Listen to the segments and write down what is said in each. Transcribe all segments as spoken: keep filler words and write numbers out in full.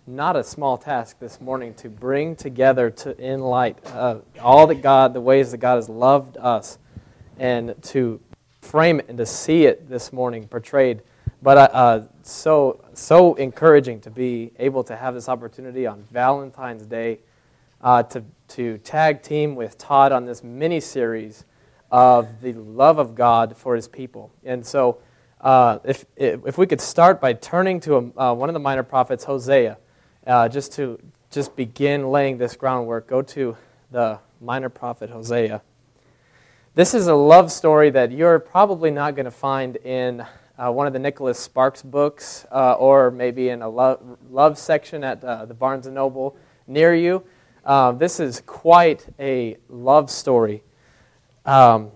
not a small task this morning to bring together to in light uh, all that God, the ways that God has loved us, and to frame it and to see it this morning portrayed. But uh, uh, so so encouraging to be able to have this opportunity on Valentine's Day uh, to to tag team with Todd on this mini series of the love of God for His people. And so, uh, if if we could start by turning to a, uh, one of the minor prophets, Hosea, uh, just to just begin laying this groundwork. Go to the minor prophet Hosea. This is a love story that you're probably not going to find in uh, one of the Nicholas Sparks books, uh, or maybe in a love, love section at uh, the Barnes and Noble near you. Uh, this is quite a love story. Um,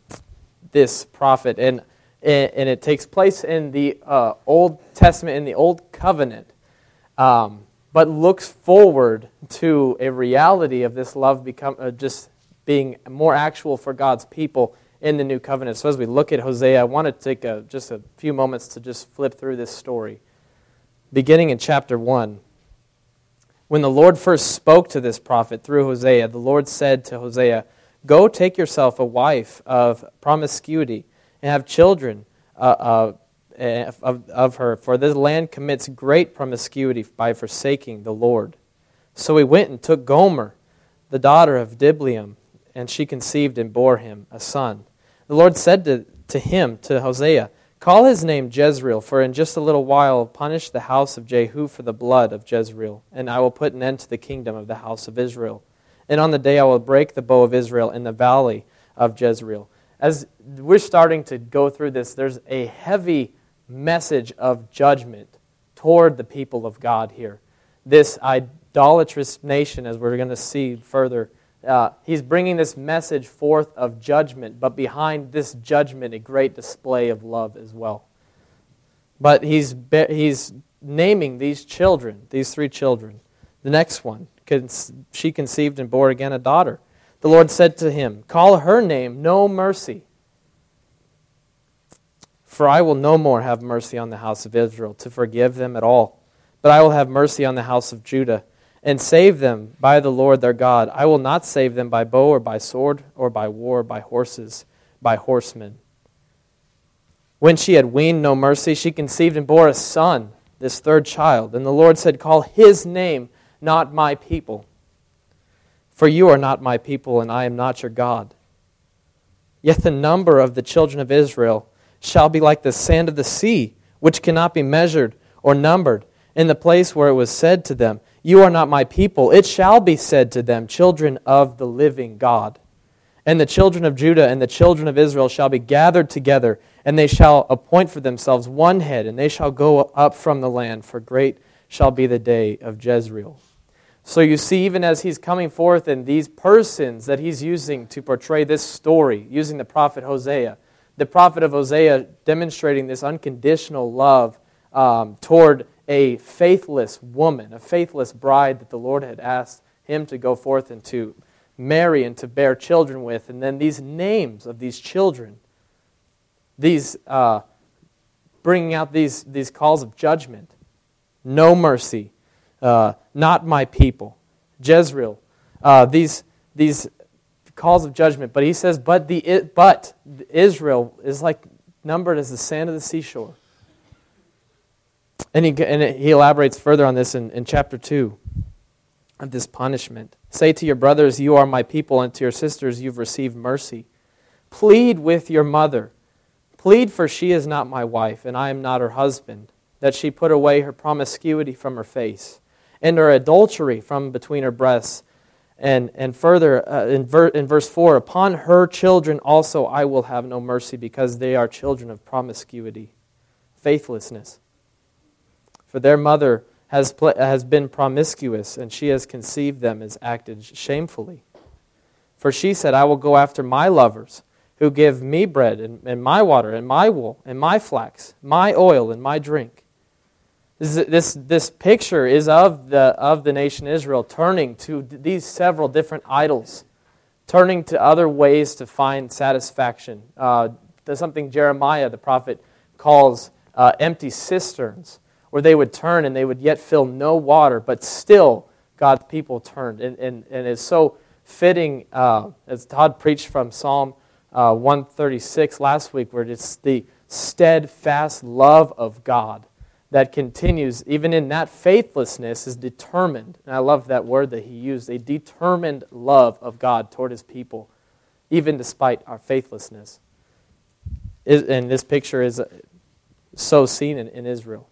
this prophet, and and it takes place in the uh, Old Testament, in the Old Covenant, um, but looks forward to a reality of this love become uh, just being more actual for God's people in the New Covenant. So as we look at Hosea, I want to take a, just a few moments to just flip through this story. Beginning in chapter one, when the Lord first spoke to this prophet through Hosea, the Lord said to Hosea, "Go take yourself a wife of promiscuity and have children uh, uh, of, of her, for this land commits great promiscuity by forsaking the Lord." So he went and took Gomer, the daughter of Diblaim, and she conceived and bore him a son. The Lord said to, to him, to Hosea, "Call his name Jezreel, for in just a little while I'll punish the house of Jehu for the blood of Jezreel, and I will put an end to the kingdom of the house of Israel. And on the day I will break the bow of Israel in the valley of Jezreel." As we're starting to go through this, there's a heavy message of judgment toward the people of God here. This idolatrous nation, as we're going to see further, uh, he's bringing this message forth of judgment, but behind this judgment, a great display of love as well. But he's he's naming these children, these three children. The next one, she conceived and bore again a daughter. The Lord said to him, "Call her name No Mercy, for I will no more have mercy on the house of Israel to forgive them at all. But I will have mercy on the house of Judah and save them by the Lord their God. I will not save them by bow or by sword or by war, by horses, by horsemen." When she had weaned No Mercy, she conceived and bore a son, this third child. And the Lord said, "Call his name Not My People, for you are not my people, and I am not your God. Yet the number of the children of Israel shall be like the sand of the sea, which cannot be measured or numbered. In the place where it was said to them, 'You are not my people,' it shall be said to them, 'Children of the living God.' And the children of Judah and the children of Israel shall be gathered together, and they shall appoint for themselves one head, and they shall go up from the land, for great shall be the day of Jezreel." So you see, even as he's coming forth in these persons that he's using to portray this story, using the prophet Hosea, the prophet of Hosea demonstrating this unconditional love um, toward a faithless woman, a faithless bride that the Lord had asked him to go forth and to marry and to bear children with. And then these names of these children, these uh, bringing out these, these calls of judgment. No mercy. Uh, not my people. Jezreel. Uh, these these calls of judgment. But he says, but the but Israel is like numbered as the sand of the seashore. And he and he elaborates further on this in, in chapter two of this punishment. "Say to your brothers, 'You are my people,' and to your sisters, 'You've received mercy.' Plead with your mother. Plead, for she is not my wife, and I am not her husband, that she put away her promiscuity from her face, and her adultery from between her breasts." And and further, uh, in, ver, in verse four, "Upon her children also I will have no mercy, because they are children of promiscuity," faithlessness. "For their mother has pl- has been promiscuous, and she has conceived them as acted shamefully. For she said, 'I will go after my lovers, who give me bread and, and my water and my wool and my flax, my oil and my drink.'" This, this, this picture is of the, of the nation Israel turning to these several different idols, turning to other ways to find satisfaction. Uh, there's something Jeremiah, the prophet, calls uh, empty cisterns, where they would turn and they would yet feel no water, but still God's people turned. And, and, and it's so fitting, uh, as Todd preached from Psalm uh, one thirty-six last week, where it's the steadfast love of God that continues, even in that faithlessness, is determined. And I love that word that he used, a determined love of God toward his people, even despite our faithlessness. And this picture is so seen in, in Israel.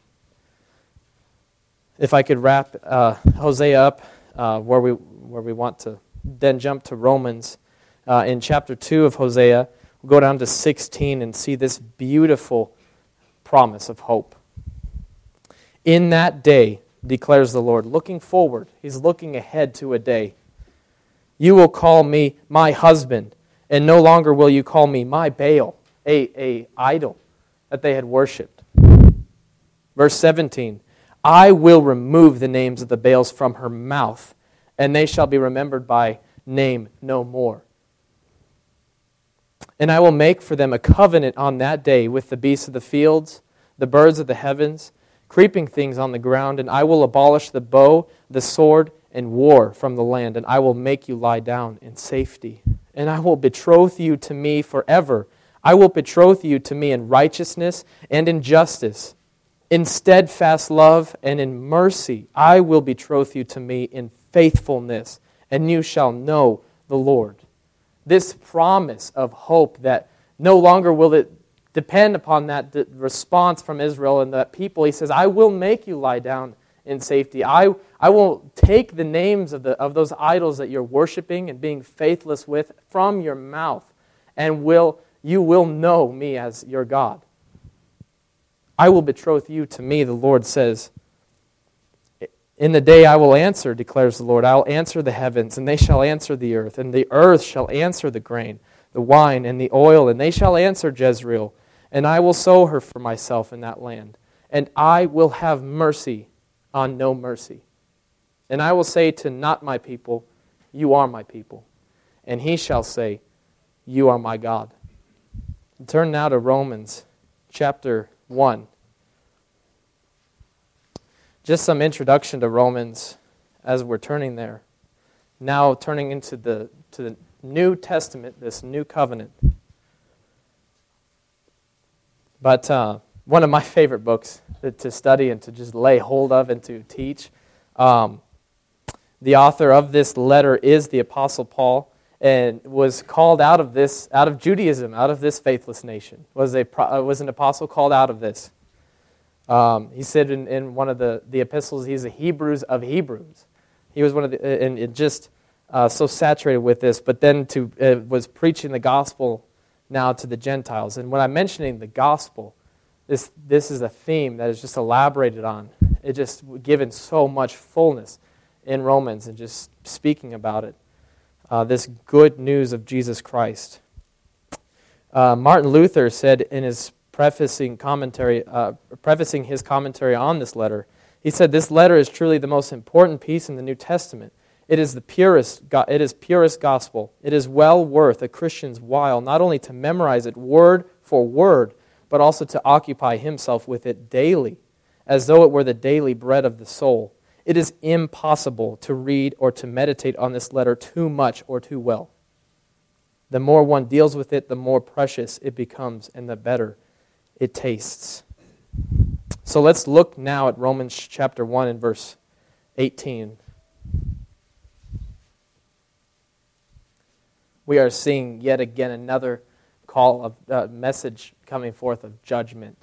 If I could wrap uh, Hosea up uh, where we where we want to then jump to Romans. Uh, in chapter two of Hosea, we'll go down to sixteen and see this beautiful promise of hope. In that day, declares the Lord, looking forward, he's looking ahead to a day. You will call me my husband, and no longer will you call me my Baal, a, a idol that they had worshipped. Verse seventeen, I will remove the names of the Baals from her mouth, and they shall be remembered by name no more. And I will make for them a covenant on that day with the beasts of the fields, the birds of the heavens, creeping things on the ground, and I will abolish the bow, the sword, and war from the land, and I will make you lie down in safety. And I will betroth you to me forever. I will betroth you to me in righteousness and in justice, in steadfast love and in mercy. I will betroth you to me in faithfulness, and you shall know the Lord. This promise of hope that no longer will it depend upon that response from Israel and that people. He says, I will make you lie down in safety. I, I will take the names of, the, of those idols that you're worshiping and being faithless with from your mouth, and will you will know me as your God. I will betroth you to me, the Lord says. In the day I will answer, declares the Lord. I will answer the heavens, and they shall answer the earth, and the earth shall answer the grain, the wine, and the oil, and they shall answer Jezreel. And I will sow her for myself in that land. And I will have mercy on no mercy. And I will say to not my people, you are my people. And he shall say, you are my God. Turn now to Romans chapter one. Just some introduction to Romans as we're turning there. Now turning into the to the New Testament, this new covenant. But uh, one of my favorite books to study and to just lay hold of and to teach. Um, the author of this letter is the Apostle Paul, and was called out of this, out of Judaism, out of this faithless nation. Was a was an apostle called out of this. Um, he said in, in one of the, the epistles, he's a Hebrews of Hebrews. He was one of the, and it just uh, so saturated with this. But then to uh, was preaching the gospel now to the Gentiles. And when I'm mentioning the gospel, this this is a theme that is just elaborated on. It just given so much fullness in Romans and just speaking about it. Uh, this good news of Jesus Christ. Uh, Martin Luther said in his prefacing commentary, uh, prefacing his commentary on this letter, he said, "This letter is truly the most important piece in the New Testament. It is the purest, it is purest gospel. It is well worth a Christian's while not only to memorize it word for word, but also to occupy himself with it daily, as though it were the daily bread of the soul. It is impossible to read or to meditate on this letter too much or too well. The more one deals with it, the more precious it becomes and the better it tastes." So let's look now at Romans chapter one and verse eighteen. We are seeing yet again another call of uh, message coming forth of judgment.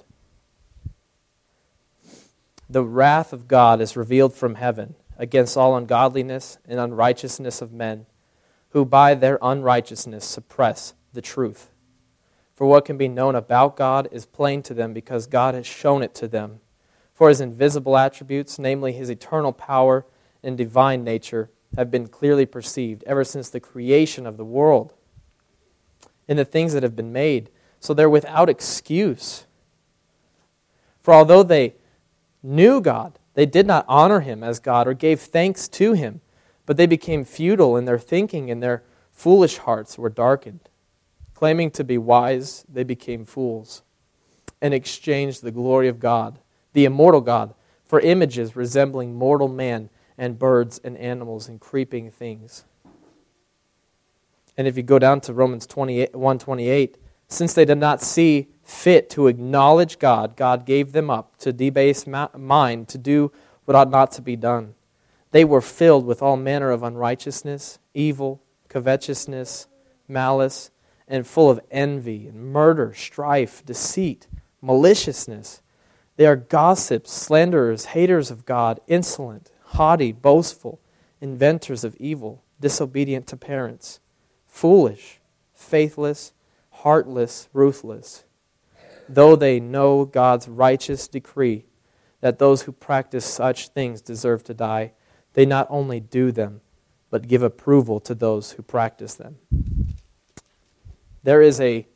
The wrath of God is revealed from heaven against all ungodliness and unrighteousness of men, who by their unrighteousness suppress the truth. For what can be known about God is plain to them because God has shown it to them. For his invisible attributes, namely his eternal power and divine nature, have been clearly perceived ever since the creation of the world in the things that have been made. So they're without excuse. For although they knew God, they did not honor him as God or gave thanks to him, but they became futile in their thinking, and their foolish hearts were darkened. Claiming to be wise, they became fools and exchanged the glory of God, the immortal God, for images resembling mortal man and birds and animals and creeping things. And if you go down to Romans one twenty-eight, since they did not see fit to acknowledge God, God gave them up to debased mind to do what ought not to be done. They were filled with all manner of unrighteousness, evil, covetousness, malice, and full of envy and murder, strife, deceit, maliciousness. They are gossips, slanderers, haters of God, insolent, haughty, boastful, inventors of evil, disobedient to parents, foolish, faithless, heartless, ruthless. Though they know God's righteous decree that those who practice such things deserve to die, they not only do them, but give approval to those who practice them. There is a,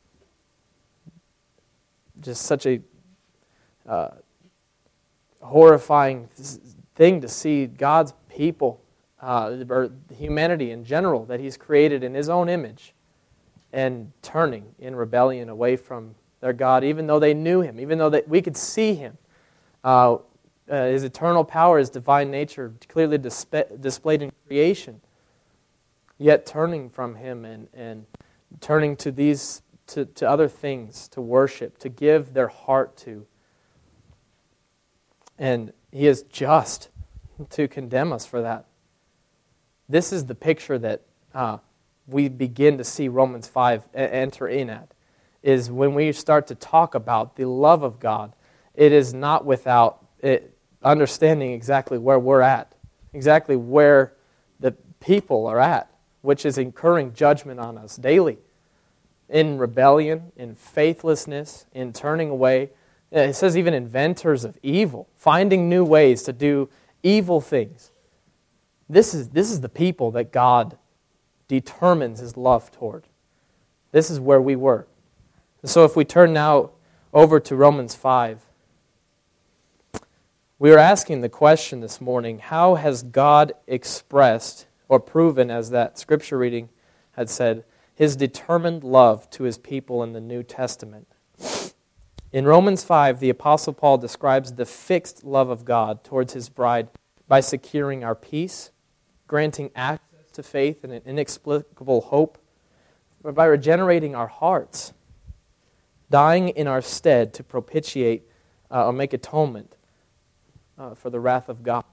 just such a uh, horrifying thing to see God's people, uh, or humanity in general, that He's created in His own image, and turning in rebellion away from their God, even though they knew Him, even though they, we could see Him. Uh, uh, his eternal power, His divine nature clearly disp- displayed in creation, yet turning from Him and, and turning to these to, to other things to worship, to give their heart to. And He is just to condemn us for that. This is the picture that uh, we begin to see Romans five enter in at, is when we start to talk about the love of God. It is not without it, understanding exactly where we're at, exactly where the people are at, which is incurring judgment on us daily, in rebellion, in faithlessness, in turning away. It says even inventors of evil, finding new ways to do evil things. This is, this is the people that God determines His love toward. This is where we were. So if we turn now over to Romans five, we are asking the question this morning, how has God expressed or proven, as that scripture reading had said, His determined love to His people in the New Testament? In Romans five, the Apostle Paul describes the fixed love of God towards His bride by securing our peace, granting access to faith and an inexplicable hope, or by regenerating our hearts, dying in our stead to propitiate uh, or make atonement uh, for the wrath of God,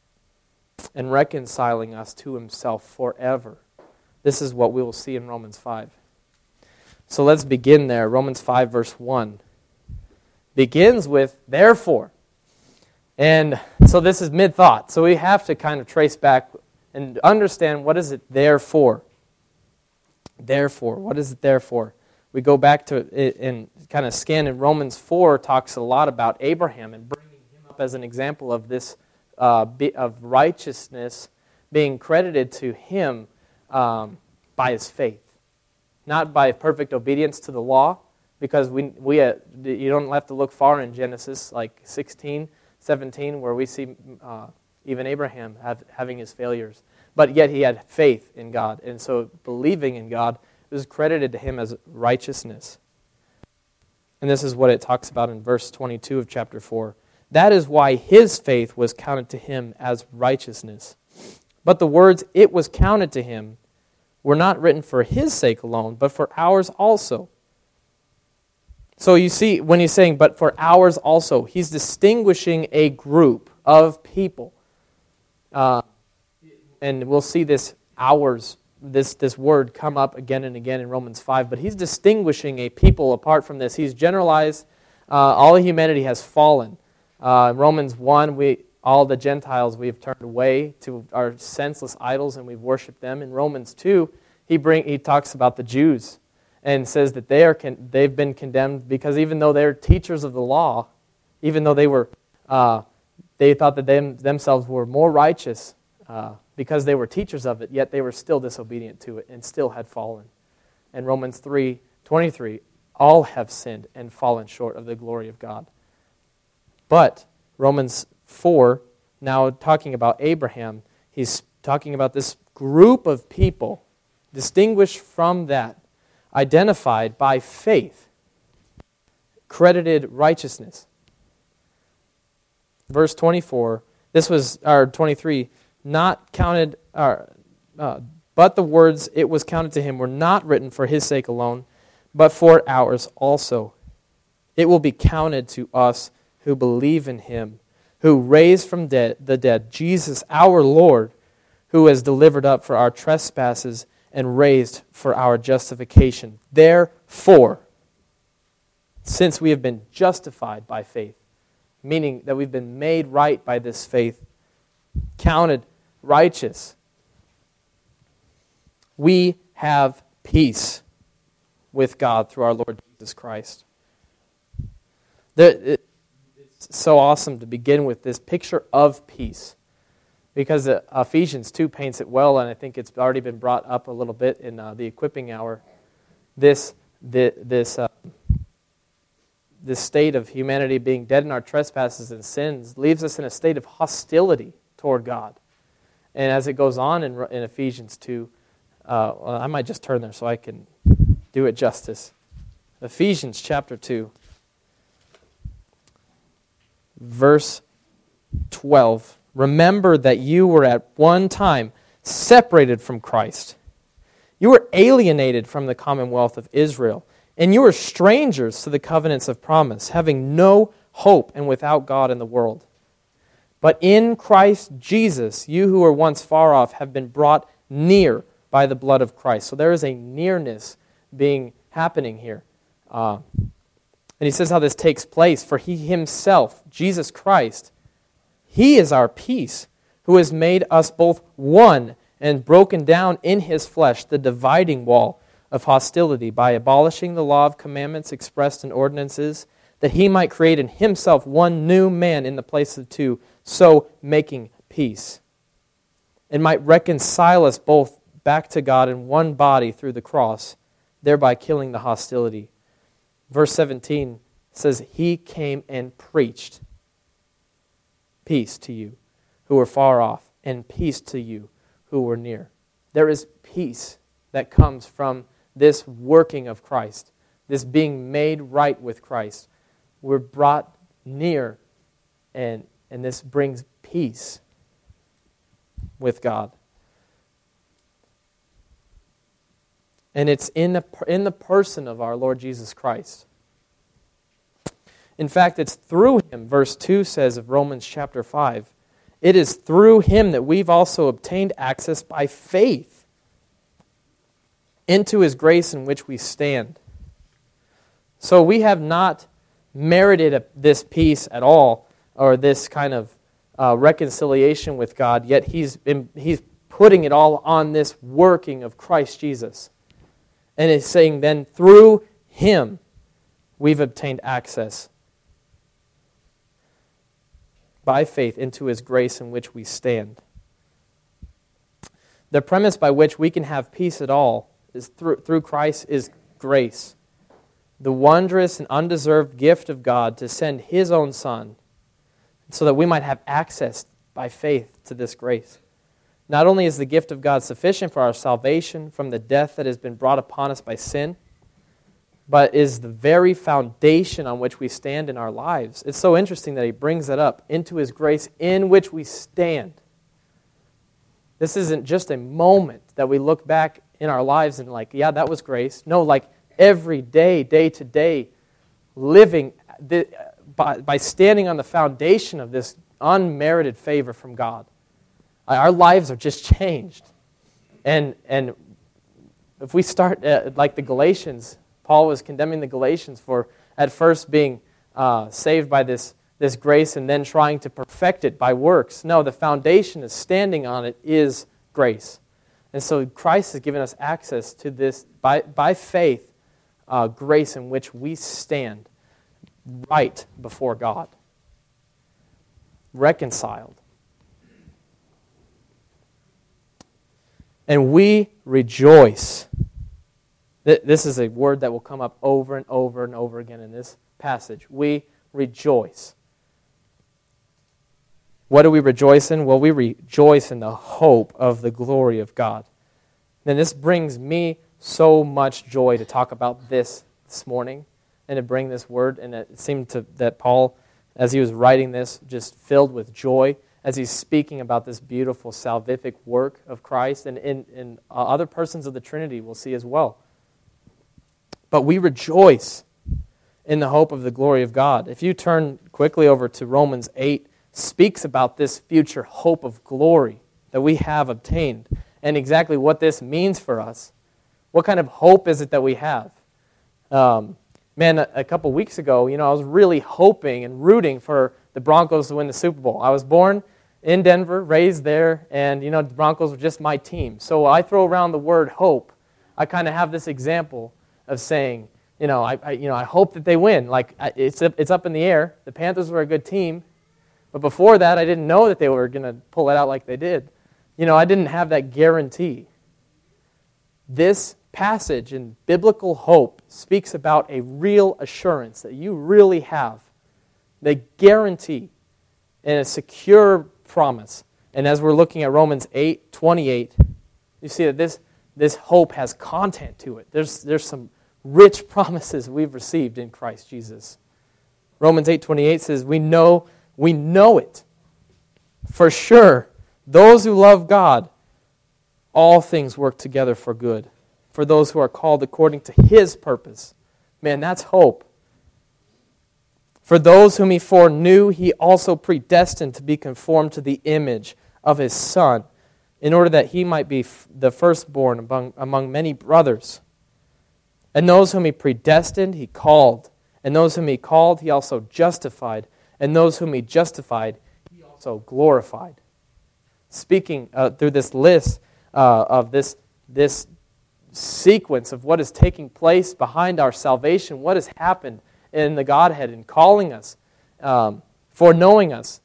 and reconciling us to Himself forever. This is what we will see in Romans five. So let's begin there. Romans five verse one begins with, therefore. And so this is mid-thought. So we have to kind of trace back and understand, what is it there for? Therefore, what is it there for? We go back to it and kind of scan, and Romans four talks a lot about Abraham and bringing him up as an example of this, uh, of righteousness being credited to him um, by his faith. Not by perfect obedience to the law, because we we uh, you don't have to look far in Genesis, like sixteen, seventeen, where we see uh, even Abraham have, having his failures. But yet he had faith in God, and so believing in God was credited to him as righteousness. And this is what it talks about in verse twenty-two of chapter four. That is why his faith was counted to him as righteousness. But the words, it was counted to him, were not written for his sake alone, but for ours also. So you see, when he's saying, but for ours also, he's distinguishing a group of people. Uh, and we'll see this ours, this, this word come up again and again in Romans five, but he's distinguishing a people apart from this. He's generalized, uh, all humanity has fallen. Uh, in Romans one, we all the Gentiles we have turned away to our senseless idols, and we've worshipped them. In Romans two, he bring he talks about the Jews and says that they are con- they've been condemned because even though they're teachers of the law, even though they were uh, they thought that they themselves were more righteous uh, because they were teachers of it, yet they were still disobedient to it and still had fallen. And Romans three twenty-three, all have sinned and fallen short of the glory of God. But Romans four, now talking about Abraham, he's talking about this group of people distinguished from that, identified by faith, credited righteousness. verse twenty-four, this was, or twenty-three, not counted, uh, uh, but the words it was counted to him were not written for his sake alone, but for ours also. It will be counted to us who believe in him, who raised from dead, the dead, Jesus our Lord, who was delivered up for our trespasses and raised for our justification. Therefore, since we have been justified by faith, meaning that we've been made right by this faith, counted righteous, we have peace with God through our Lord Jesus Christ. It's so awesome to begin with this picture of peace, because Ephesians two paints it well, and I think it's already been brought up a little bit in uh, the equipping hour. This, this, this, uh, this state of humanity being dead in our trespasses and sins leaves us in a state of hostility toward God. And as it goes on in, in Ephesians two, uh, well, I might just turn there so I can do it justice. Ephesians chapter two, verse twelve. Remember that you were at one time separated from Christ. You were alienated from the commonwealth of Israel, and you were strangers to the covenants of promise, having no hope and without God in the world. But in Christ Jesus, you who were once far off have been brought near by the blood of Christ. So there is a nearness being happening here. Uh, and he says how this takes place. For he himself, Jesus Christ, he is our peace, who has made us both one and broken down in his flesh the dividing wall of hostility by abolishing the law of commandments expressed in ordinances, that he might create in himself one new man in the place of two, so making peace, and might reconcile us both back to God in one body through the cross, thereby killing the hostility. Verse seventeen says, he came and preached peace to you who were far off, and peace to you who were near. There is peace that comes from this working of Christ, this being made right with Christ. We're brought near, and, and this brings peace with God. And it's in the, in the person of our Lord Jesus Christ. In fact, it's through him, verse two says of Romans chapter five, it is through him that we've also obtained access by faith into his grace in which we stand. So we have not merited a, this peace at all, or this kind of uh, reconciliation with God, yet he's, been, he's putting it all on this working of Christ Jesus. And it's saying then through him we've obtained access by faith into his grace in which we stand. The premise by which we can have peace at all is through, through Christ is grace. The wondrous and undeserved gift of God to send his own Son so that we might have access by faith to this grace. Not only is the gift of God sufficient for our salvation from the death that has been brought upon us by sin, but is the very foundation on which we stand in our lives. It's so interesting that he brings that up, into his grace in which we stand. This isn't just a moment that we look back in our lives and like, yeah, that was grace. No, like every day, day to day, living the, by, by standing on the foundation of this unmerited favor from God. Our lives are just changed. And, and if we start uh, like the Galatians, Paul was condemning the Galatians for at first being uh, saved by this, this grace and then trying to perfect it by works. No, the foundation is standing on it is grace. And so Christ has given us access to this, by, by faith, uh, grace in which we stand right before God. Reconciled. And we rejoice. This is a word that will come up over and over and over again in this passage. We rejoice. What do we rejoice in? Well, we rejoice in the hope of the glory of God. And this brings me so much joy to talk about this this morning and to bring this word. And it seemed to, that Paul as he was writing this, just filled with joy, as he's speaking about this beautiful salvific work of Christ, and, and, and uh, other persons of the Trinity will see as well. But we rejoice in the hope of the glory of God. If you turn quickly over to Romans eight, speaks about this future hope of glory that we have obtained, and exactly what this means for us. What kind of hope is it that we have? Um, man, a, a couple weeks ago, you know, I was really hoping and rooting for the Broncos to win the Super Bowl. I was born in Denver, raised there, and, you know, the Broncos were just my team. So I throw around the word hope. I kind of have this example of saying, you know, I, I you know, I hope that they win. Like, it's it's up in the air. The Panthers were a good team, but before that, I didn't know that they were going to pull it out like they did. You know, I didn't have that guarantee. This passage in biblical hope speaks about a real assurance that you really have, the guarantee and a secure promise. And as we're looking at Romans eight twenty-eight, you see that this, this hope has content to it. There's, there's some rich promises we've received in Christ Jesus. Romans eight twenty-eight says, we know, we know it for sure. Those who love God, all things work together for good, for those who are called according to His purpose. Man, that's hope. For those whom He foreknew, He also predestined to be conformed to the image of His Son, in order that He might be the firstborn among, among many brothers. And those whom He predestined, He called. And those whom He called, He also justified. And those whom He justified, He also glorified. Speaking uh, through this list uh, of this, this sequence of what is taking place behind our salvation, what has happened in the Godhead in calling us, um, foreknowing us.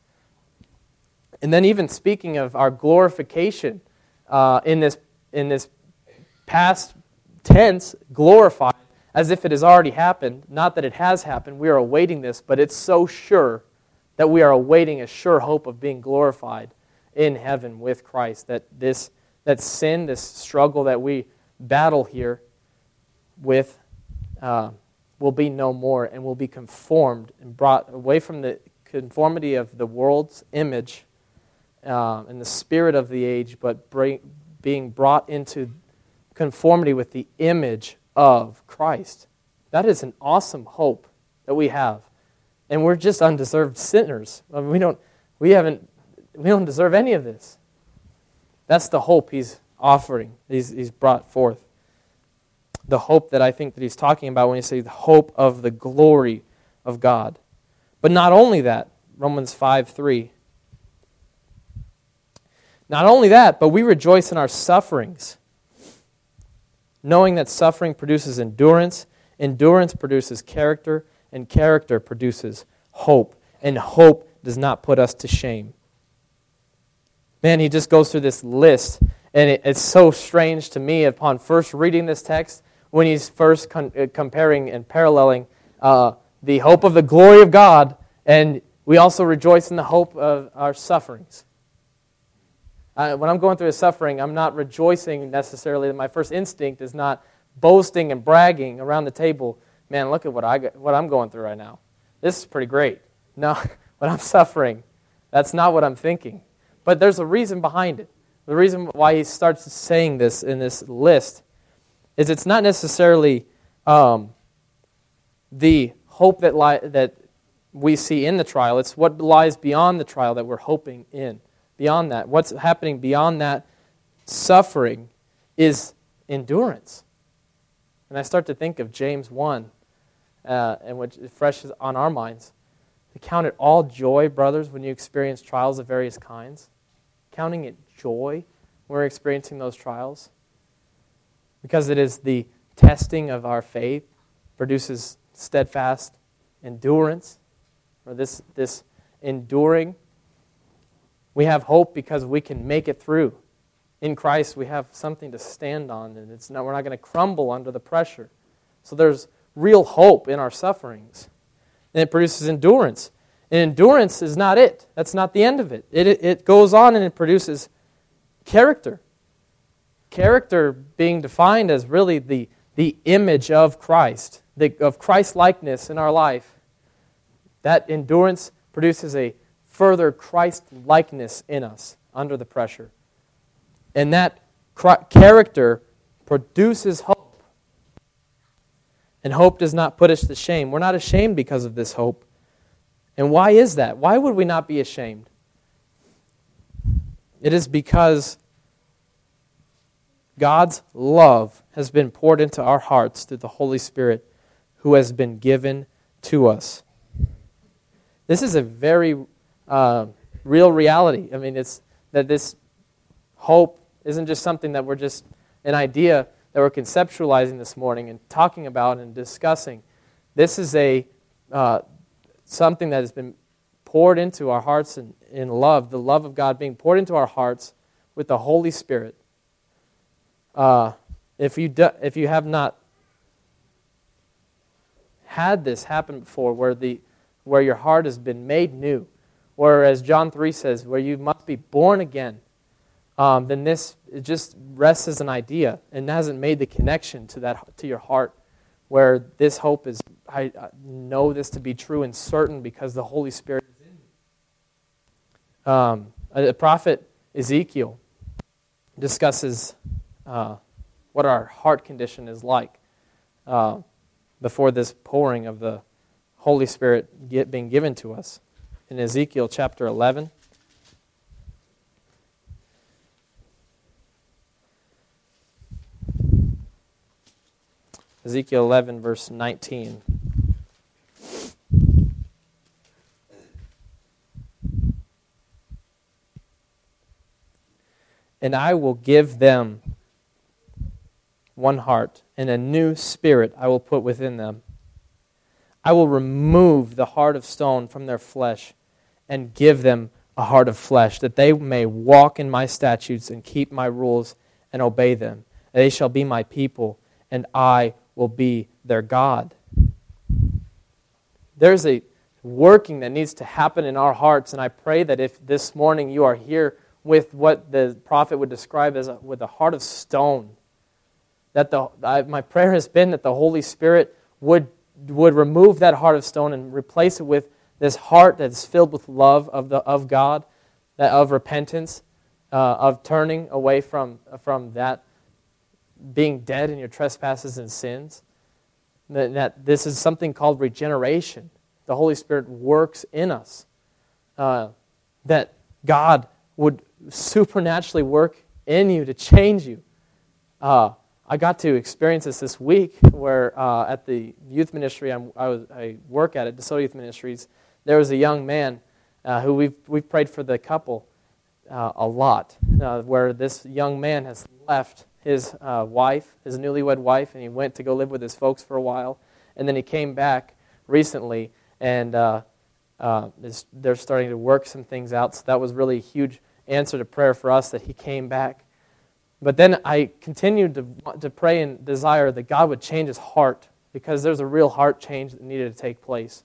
And then even speaking of our glorification uh, in this in this past tense, glorified, as if it has already happened. Not that it has happened, we are awaiting this, but it's so sure that we are awaiting a sure hope of being glorified in heaven with Christ, that this that sin, this struggle that we battle here with uh, will be no more, and will be conformed and brought away from the conformity of the world's image uh, and the spirit of the age, but bring, being brought into conformity with the image of Christ. That is an awesome hope that we have, and we're just undeserved sinners. I mean, we don't, we haven't. We don't deserve any of this. That's the hope he's offering, he's, he's brought forth. The hope that I think that he's talking about when he says the hope of the glory of God. But not only that, Romans five three. Not only that, but we rejoice in our sufferings, knowing that suffering produces endurance, endurance produces character, and character produces hope, and hope does not put us to shame. Man, he just goes through this list, and it, it's so strange to me upon first reading this text, when he's first con- comparing and paralleling uh, the hope of the glory of God, and we also rejoice in the hope of our sufferings. Uh, when I'm going through a suffering, I'm not rejoicing necessarily. My first instinct is not boasting and bragging around the table. Man, look at what, I got, what I'm going through right now. This is pretty great. No, when I'm suffering, that's not what I'm thinking. But there's a reason behind it. The reason why he starts saying this in this list is it's not necessarily um, the hope that li- that we see in the trial. It's what lies beyond the trial that we're hoping in. Beyond that, what's happening beyond that suffering is endurance. And I start to think of James one, uh, and which is fresh on our minds. To count it all joy, brothers, when you experience trials of various kinds. Counting it joy when we're experiencing those trials. Because it is the testing of our faith, produces steadfast endurance, or this, this enduring. We have hope because we can make it through. In Christ, we have something to stand on, and it's not, we're not going to crumble under the pressure. So there's real hope in our sufferings. And it produces endurance. And endurance is not it. That's not the end of it. It, it, it goes on and it produces character. Character being defined as really the, the image of Christ, the, of Christ-likeness in our life. That endurance produces a further Christ-likeness in us under the pressure. And that character produces hope. And hope does not put us to shame. We're not ashamed because of this hope. And why is that? Why would we not be ashamed? It is because God's love has been poured into our hearts through the Holy Spirit who has been given to us. This is a very uh, real reality. I mean, it's that this hope isn't just something that we're just an idea that we're conceptualizing this morning and talking about and discussing. This is a uh, something that has been poured into our hearts in, in love, the love of God being poured into our hearts with the Holy Spirit. Uh, if you do, if you have not had this happen before, where the where your heart has been made new, or as John three says, where you must be born again, um, then this it just rests as an idea and hasn't made the connection to that to your heart, where this hope is. I, I know this to be true and certain because the Holy Spirit is in me. Um, the prophet Ezekiel discusses uh, what our heart condition is like uh, before this pouring of the Holy Spirit get, being given to us. In Ezekiel chapter eleven, Ezekiel eleven, verse nineteen. And I will give them one heart, and a new spirit I will put within them. I will remove the heart of stone from their flesh and give them a heart of flesh, that they may walk in my statutes and keep my rules and obey them. They shall be my people, and I will be their God. There's a working that needs to happen in our hearts, and I pray that if this morning you are here with what the prophet would describe as a, with a heart of stone, that the I, my prayer has been that the Holy Spirit would would remove that heart of stone and replace it with this heart that's filled with love of the of God, that of repentance, uh, of turning away from from that, being dead in your trespasses and sins. That, that this is something called regeneration. The Holy Spirit works in us. Uh, that God would supernaturally work in you to change you. Uh, I got to experience this this week where uh, at the youth ministry I'm, I, was, I work at, at DeSoto Youth Ministries, there was a young man uh, who we've, we've prayed for the couple uh, a lot, uh, where this young man has left his uh, wife, his newlywed wife, and he went to go live with his folks for a while, and then he came back recently, and uh, uh, they're starting to work some things out, so that was really a huge answer to prayer for us that he came back. But then I continued to to pray and desire that God would change his heart, because there's a real heart change that needed to take place.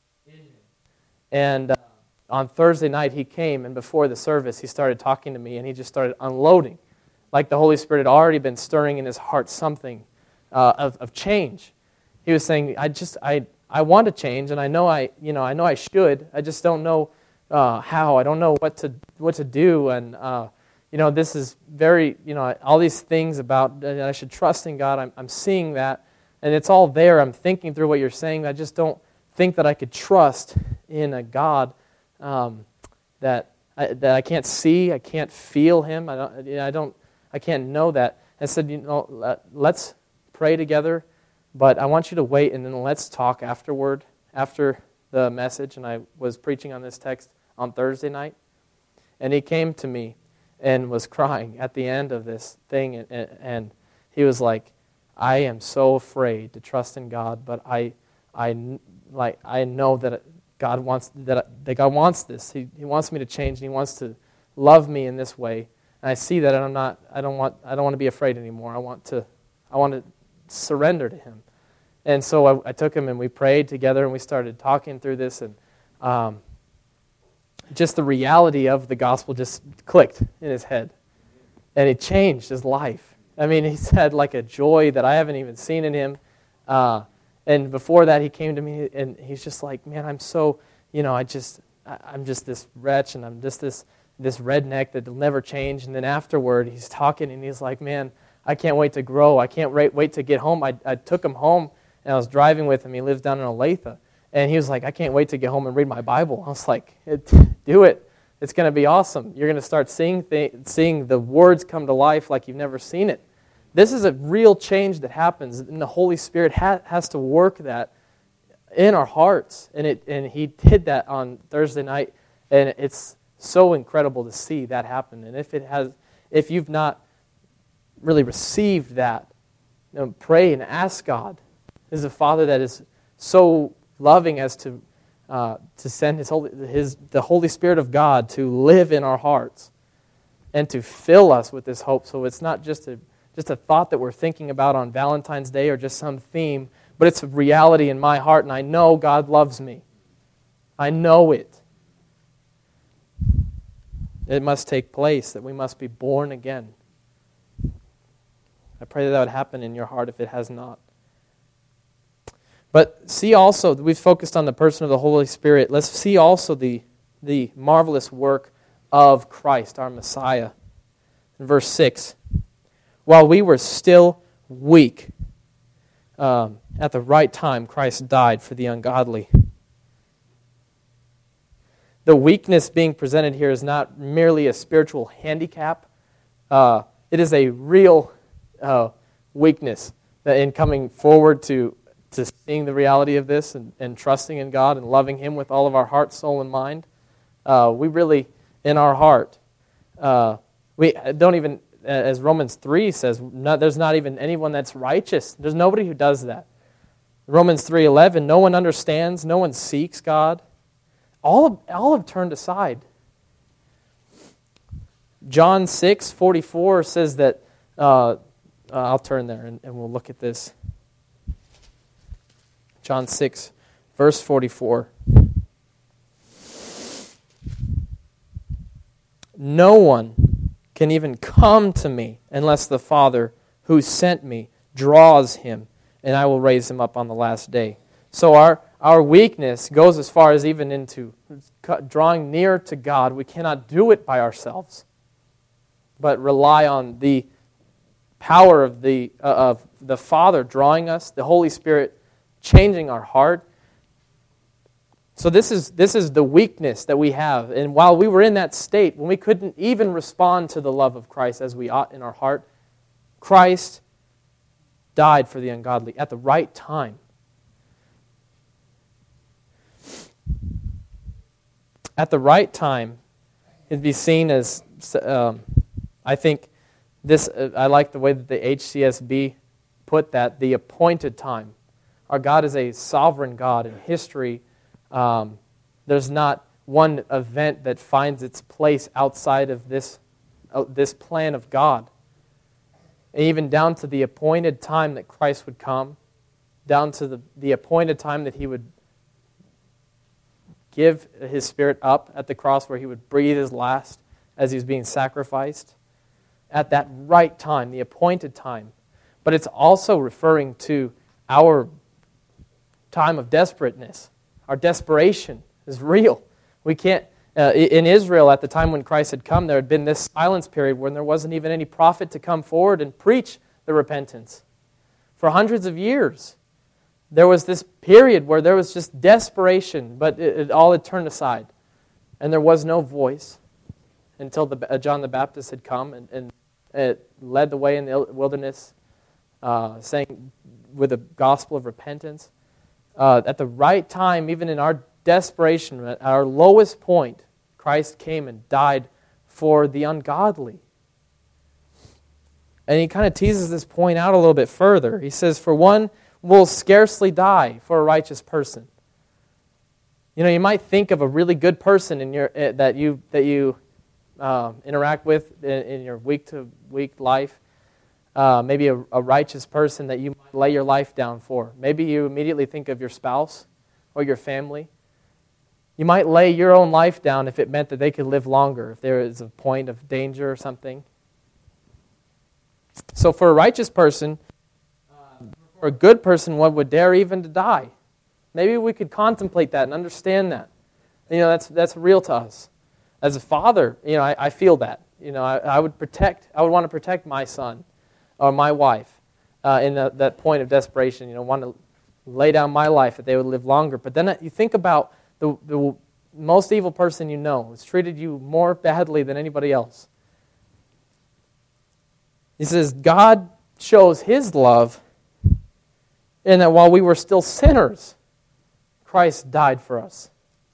And uh, on Thursday night he came, and before the service he started talking to me, and he just started unloading, like the Holy Spirit had already been stirring in his heart something uh, of, of change. He was saying, I just I I want to change, and I know I you know I know I should. I just don't know uh, how. I don't know what to what to do, and uh, you know this is very you know all these things about that I should trust in God. I'm I'm seeing that, and it's all there. I'm thinking through what you're saying. I just don't think that I could trust in a God um, that I, that I can't see. I can't feel Him. I don't. I don't. I can't know that. I said, you know, let's pray together, but I want you to wait, and then let's talk afterward, after the message. And I was preaching on this text on Thursday night, and he came to me and was crying at the end of this thing, and, and he was like, I am so afraid to trust in God, but I, I, like, I know that God wants that, that God wants this. He, he wants me to change, and He wants to love me in this way. And I see that, and I'm not. I don't want. I don't want to be afraid anymore. I want to. I want to surrender to Him. And so I, I took him, and we prayed together, and we started talking through this, and um, just the reality of the gospel just clicked in his head, and it changed his life. I mean, he's had like a joy that I haven't even seen in him. Uh, and before that, he came to me, and he's just like, man, I'm so, you know, I just, I'm just this wretch, and I'm just this this redneck that will never change. And then afterward, he's talking, and he's like, man, I can't wait to grow. I can't wait, wait to get home. I, I took him home, and I was driving with him. He lives down in Olathe. And he was like, I can't wait to get home and read my Bible. I was like, do it. It's going to be awesome. You're going to start seeing th- seeing the words come to life like you've never seen it. This is a real change that happens, and the Holy Spirit ha- has to work that in our hearts. And it and he did that on Thursday night, and it's so incredible to see that happen. And if it has, if you've not really received that, you know, pray and ask God. This is a Father that is so loving as to uh, to send His Holy His the Holy Spirit of God to live in our hearts and to fill us with this hope. So it's not just a just a thought that we're thinking about on Valentine's Day or just some theme, but it's a reality in my heart, and I know God loves me. I know it. It must take place, that we must be born again. I pray that that would happen in your heart if it has not. But see also, we've focused on the person of the Holy Spirit. Let's see also the, the marvelous work of Christ, our Messiah. In verse six, while we were still weak, um, at the right time, Christ died for the ungodly. The weakness being presented here is not merely a spiritual handicap. Uh, it is a real uh, weakness that in coming forward to, to seeing the reality of this and, and trusting in God and loving Him with all of our heart, soul, and mind. Uh, we really, in our heart, uh, we don't even, as Romans three says, not, there's not even anyone that's righteous. There's nobody who does that. Romans three eleven, no one understands, no one seeks God. All have, all have turned aside. John six forty-four says that, uh, uh, I'll turn there and, and we'll look at this. John six, verse forty-four. No one can even come to me unless the Father who sent me draws him, and I will raise him up on the last day. So our, our weakness goes as far as even into drawing near to God. We cannot do it by ourselves, but rely on the power of the, uh, of the Father drawing us, the Holy Spirit changing our heart. So this is this is the weakness that we have. And while we were in that state, when we couldn't even respond to the love of Christ as we ought in our heart, Christ died for the ungodly at the right time. At the right time, it'd be seen as, um, I think, this. Uh, I like the way that the H C S B put that, the appointed time. Our God is a sovereign God in history. Um, there's not one event that finds its place outside of this, uh, this plan of God. And even down to the appointed time that Christ would come, down to the, the appointed time that He would give His Spirit up at the cross, where He would breathe His last as He was being sacrificed. At that right time, the appointed time. But it's also referring to our time of desperateness. Our desperation is real. We can't, uh, in Israel at the time when Christ had come, there had been this silence period when there wasn't even any prophet to come forward and preach the repentance. For hundreds of years, there was this period where there was just desperation, but it, it all had turned aside. And there was no voice until the, uh, John the Baptist had come and, and it led the way in the wilderness, uh, saying with the gospel of repentance. Uh, at the right time, even in our desperation, at our lowest point, Christ came and died for the ungodly. And he kind of teases this point out a little bit further. He says, for one will scarcely die for a righteous person. You know, you might think of a really good person in your uh, that you that you uh, interact with in, in your week-to-week life. Uh, maybe a, a righteous person that you might lay your life down for. Maybe you immediately think of your spouse or your family. You might lay your own life down if it meant that they could live longer, if there is a point of danger or something. So for a righteous person, uh, for a good person, one would dare even to die. Maybe we could contemplate that and understand that. You know, that's that's real to us. As a father, you know, I, I feel that. You know, I, I would protect, I would want to protect my son or my wife uh, in the, that point of desperation. You know, want to lay down my life that they would live longer. But then you think about the, the most evil person you know has treated you more badly than anybody else. He says, God shows His love in that while we were still sinners, Christ died for us.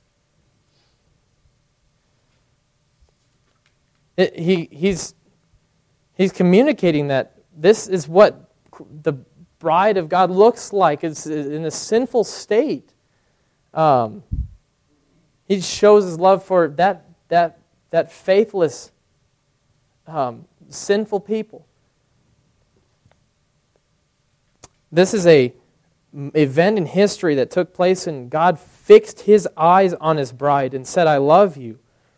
It, he, he's, he's communicating that this is what the bride of God looks like. It's in a sinful state. Um, he shows His love for that, that, that faithless, um, sinful people. This is a event in history that took place when God fixed His eyes on His bride and said, I love you.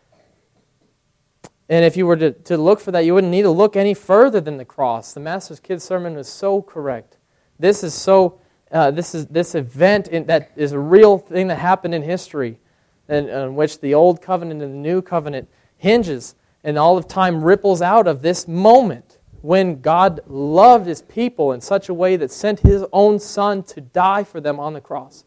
And if you were to, to look for that, you wouldn't need to look any further than the cross. The Master's Kids sermon was so correct. This is so. Uh, this is this event in, that is a real thing that happened in history, and in which the old covenant and the new covenant hinges, and all of time ripples out of this moment when God loved His people in such a way that sent His own Son to die for them on the cross.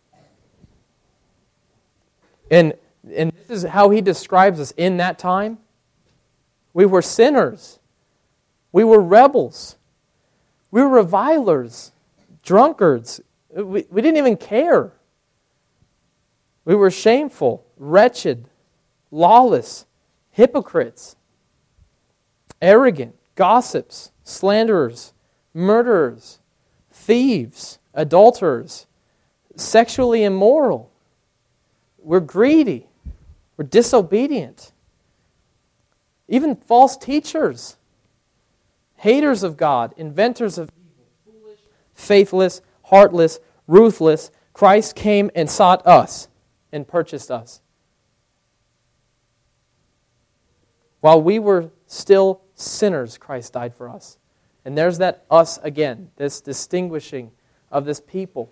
And, and this is how He describes us in that time. We were sinners. We were rebels. We were revilers, drunkards. We, we didn't even care. We were shameful, wretched, lawless, hypocrites, arrogant, gossips, slanderers, murderers, thieves, adulterers, sexually immoral. We're greedy. We're disobedient. Even false teachers, haters of God, inventors of evil, foolish, faithless, heartless, ruthless. Christ came and sought us and purchased us. While we were still sinners, Christ died for us. And there's that us again, this distinguishing of this people.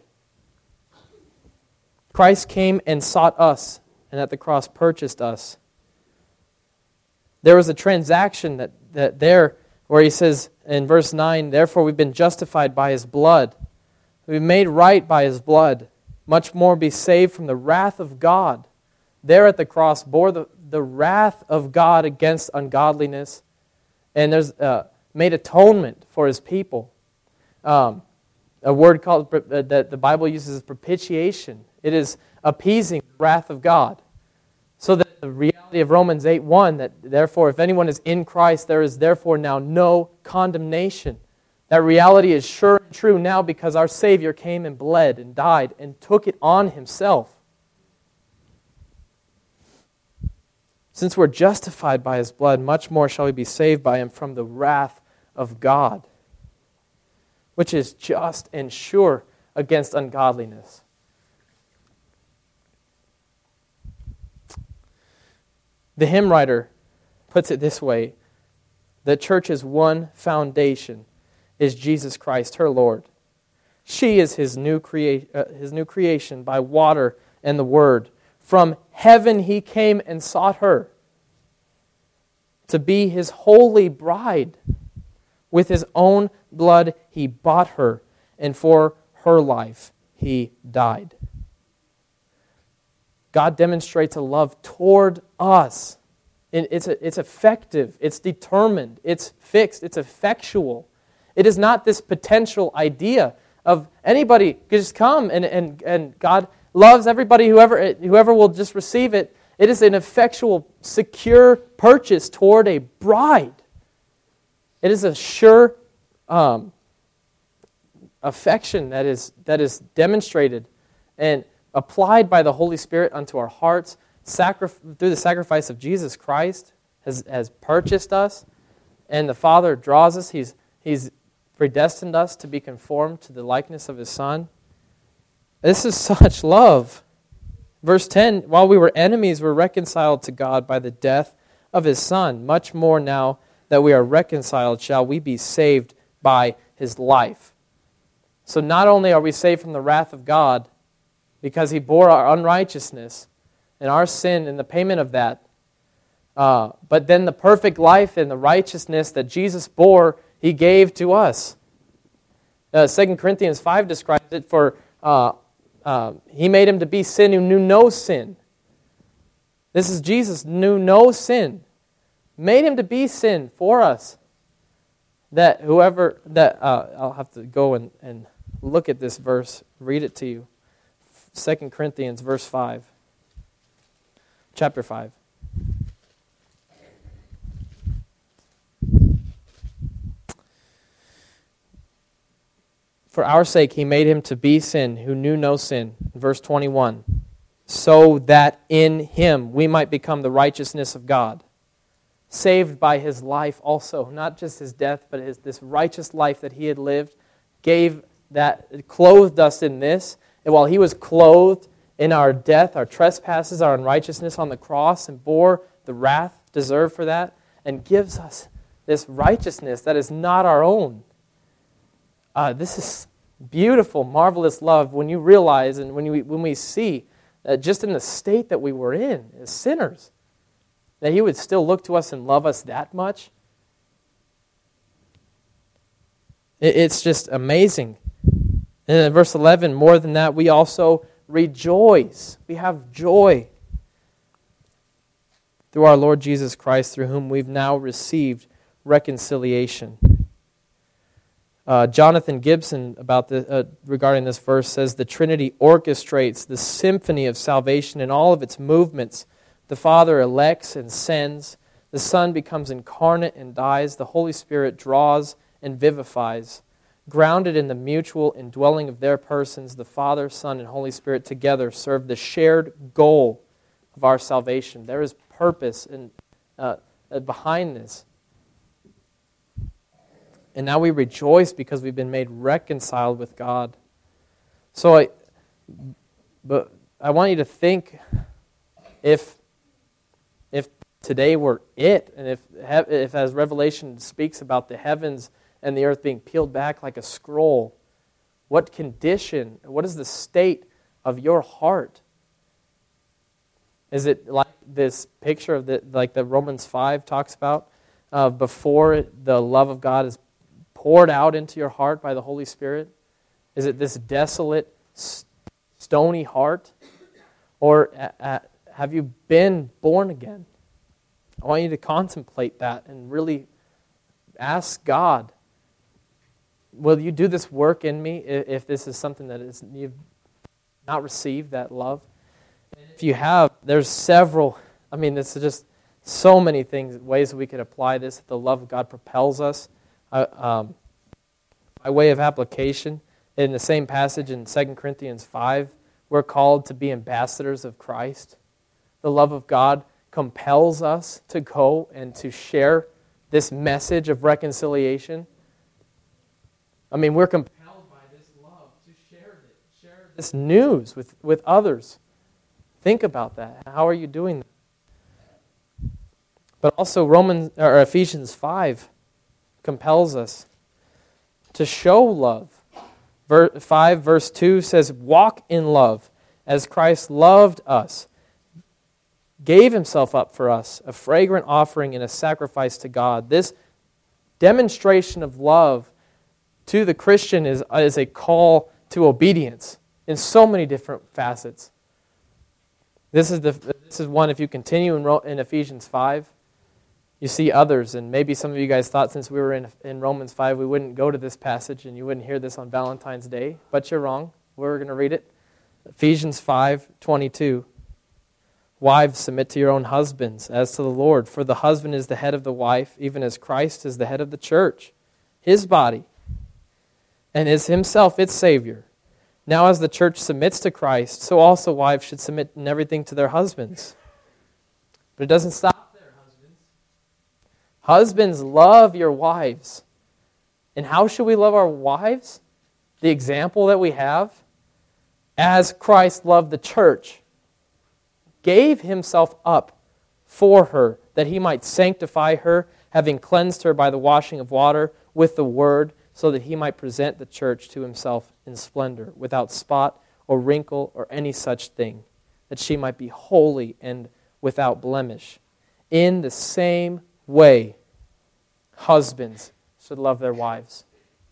Christ came and sought us, and at the cross purchased us. There was a transaction that, that there where He says in verse nine, therefore we've been justified by His blood. We've been made right by His blood. Much more be saved from the wrath of God. There at the cross bore the, the wrath of God against ungodliness. And there's uh, made atonement for His people. Um, a word called uh, that the Bible uses is propitiation. It is appeasing the wrath of God. So that the reality of Romans eight one, that therefore if anyone is in Christ, there is therefore now no condemnation. That reality is sure and true now because our Savior came and bled and died and took it on Himself. Since we're justified by His blood, much more shall we be saved by Him from the wrath of God, which is just and sure against ungodliness. The hymn writer puts it this way: the church's one foundation is Jesus Christ, her Lord. She is His new, crea- uh, his new creation by water and the Word. From heaven He came and sought her to be His holy bride. With His own blood He bought her, and for her life He died. God demonstrates a love toward us. It's, it's effective, it's determined, it's fixed, it's effectual. It is not this potential idea of anybody could just come and, and, and God loves everybody, whoever, whoever will just receive it. It is an effectual, secure purchase toward a bride. It is a sure um, affection that is, that is demonstrated and applied by the Holy Spirit unto our hearts, sacri- through the sacrifice of Jesus Christ, has, has purchased us, and the Father draws us. He's, he's predestined us to be conformed to the likeness of His Son. This is such love. Verse ten, while we were enemies, we're reconciled to God by the death of His Son. Much more now that we are reconciled, shall we be saved by His life. So not only are we saved from the wrath of God, because He bore our unrighteousness and our sin and the payment of that. Uh, but then the perfect life and the righteousness that Jesus bore, He gave to us. Uh, Second Corinthians five describes it for, uh, uh, He made Him to be sin who knew no sin. This is Jesus, knew no sin. Made Him to be sin for us. That whoever, that uh, I'll have to go and, and look at this verse, read it to you. Second Corinthians verse five. Chapter five. For our sake He made Him to be sin who knew no sin. Verse twenty-one. So that in Him we might become the righteousness of God. Saved by His life also. Not just His death, but his, this righteous life that He had lived. Gave that, clothed us in this. And while He was clothed in our death, our trespasses, our unrighteousness on the cross, and bore the wrath deserved for that, and gives us this righteousness that is not our own. Uh, this is beautiful, marvelous love when you realize and when, you, when we see that just in the state that we were in as sinners, that He would still look to us and love us that much. It, it's just amazing. And in verse eleven, more than that, we also rejoice. We have joy through our Lord Jesus Christ, through whom we've now received reconciliation. Uh, Jonathan Gibson, about the, uh, regarding this verse, says, the Trinity orchestrates the symphony of salvation in all of its movements. The Father elects and sends. The Son becomes incarnate and dies. The Holy Spirit draws and vivifies. Grounded in the mutual indwelling of their persons, the Father, Son, and Holy Spirit together serve the shared goal of our salvation. There is purpose in, uh, behind this. And now we rejoice because we've been made reconciled with God. So I, but I want you to think if, if today were it, and if, if as Revelation speaks about the heavens and the earth being peeled back like a scroll, what condition, what is the state of your heart? Is it like this picture of the, like the Romans five talks about, uh, before the love of God is poured out into your heart by the Holy Spirit? Is it this desolate, stony heart? Or uh, have you been born again? I want you to contemplate that and really ask God, will you do this work in me if this is something that is, you've not received that love? If you have, there's several, I mean, this is just so many things, ways that we could apply this. The love of God propels us. Uh, um, by way of application, in the same passage in Second Corinthians five, we're called to be ambassadors of Christ. The love of God compels us to go and to share this message of reconciliation. I mean, we're compelled by this love to share it, share this news with, with others. Think about that. How are you doing that? But also Romans or Ephesians five compels us to show love. five verse two says, walk in love as Christ loved us, gave Himself up for us, a fragrant offering and a sacrifice to God. This demonstration of love to the Christian is, is a call to obedience in so many different facets. This is the this is one, if you continue in, in Ephesians five, you see others, and maybe some of you guys thought since we were in, in Romans five, we wouldn't go to this passage and you wouldn't hear this on Valentine's Day, but you're wrong. We're going to read it. Ephesians five twenty-two. Wives, submit to your own husbands as to the Lord, for the husband is the head of the wife, even as Christ is the head of the church, His body, and is Himself its Savior. Now as the church submits to Christ, so also wives should submit in everything to their husbands. But it doesn't stop there, husbands. Husbands, love your wives. And how should we love our wives? The example that we have, as Christ loved the church, gave Himself up for her, that He might sanctify her, having cleansed her by the washing of water with the word, so that He might present the church to Himself in splendor, without spot or wrinkle or any such thing, that she might be holy and without blemish. In the same way, husbands should love their wives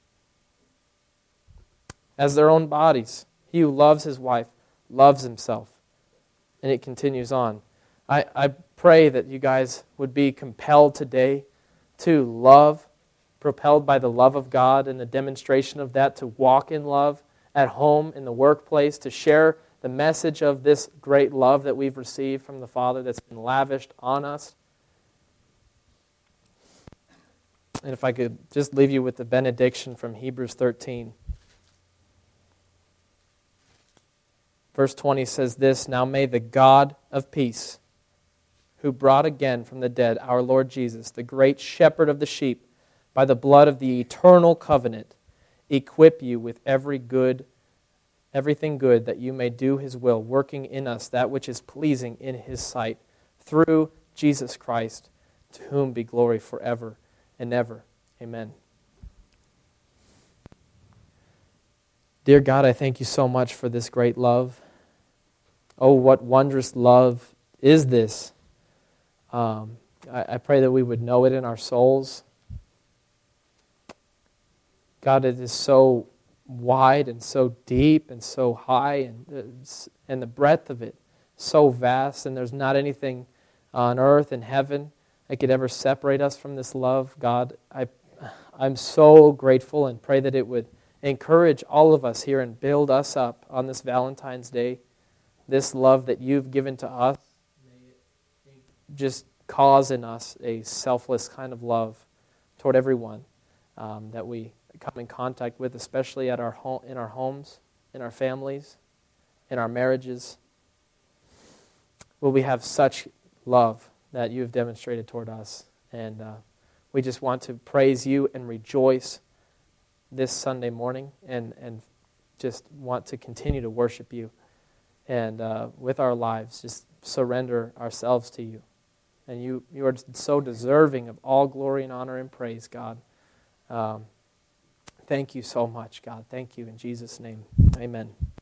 as their own bodies. He who loves his wife loves himself. And it continues on. I, I pray that you guys would be compelled today to love, propelled by the love of God and the demonstration of that, to walk in love at home, in the workplace, to share the message of this great love that we've received from the Father that's been lavished on us. And if I could just leave you with the benediction from Hebrews thirteen. Verse twenty says this, "Now may the God of peace, who brought again from the dead our Lord Jesus, the great shepherd of the sheep, by the blood of the eternal covenant, equip you with every good, everything good, that you may do His will, working in us that which is pleasing in His sight, through Jesus Christ, to whom be glory forever and ever. Amen." Dear God, I thank you so much for this great love. Oh, what wondrous love is this. Um, I, I pray that we would know it in our souls. God, it is so wide and so deep and so high, and, and the breadth of it so vast, and there's not anything on earth and heaven that could ever separate us from this love. God, I, I'm so grateful and pray that it would encourage all of us here and build us up on this Valentine's Day. This love that you've given to us, may it just cause in us a selfless kind of love toward everyone um, that we come in contact with, especially at our home, in our homes, in our families, in our marriages. Will we have such love that you have demonstrated toward us? And uh, we just want to praise you and rejoice this Sunday morning, and, and just want to continue to worship you, and uh, with our lives just surrender ourselves to you. And you, you are so deserving of all glory and honor and praise, God. Um, thank you so much, God. Thank you in Jesus' name. Amen.